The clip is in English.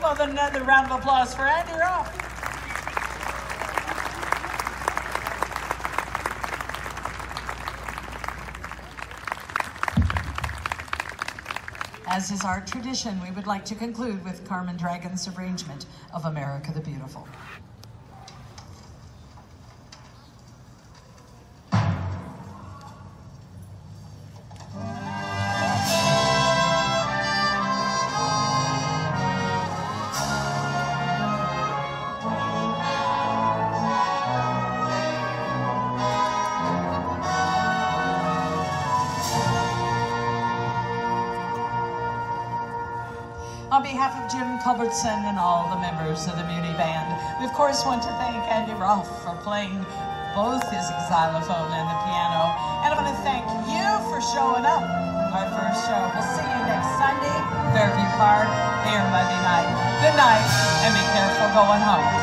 about another round of applause for Andy Ruff? As is our tradition, we would like to conclude with Carmen Dragon's arrangement of America the Beautiful. On behalf of Jim Culbertson and all the members of the Muni Band, we of course want to thank Andy Ruff for playing both his xylophone and the piano. And I want to thank you for showing up our first show. We'll see you next Sunday, Fairview Park, here Monday night. Good night, and be careful going home.